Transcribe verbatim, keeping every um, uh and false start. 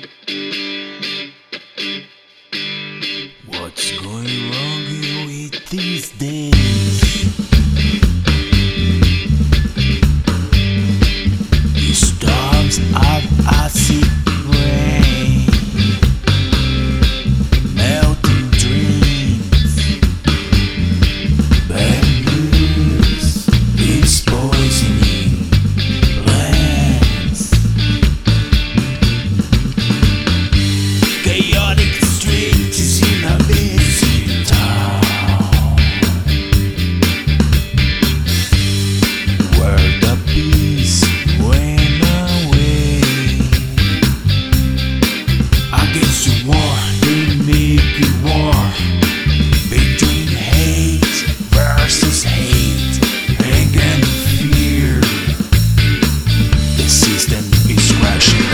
What's going wrong here with these days? These storms of acid rain, melting dreams, bad news is poisoning lands. Chaotic streets in a busy town, where the peace went away. Against the war, they make it war between hate versus hate, anger and fear. The system is crashing.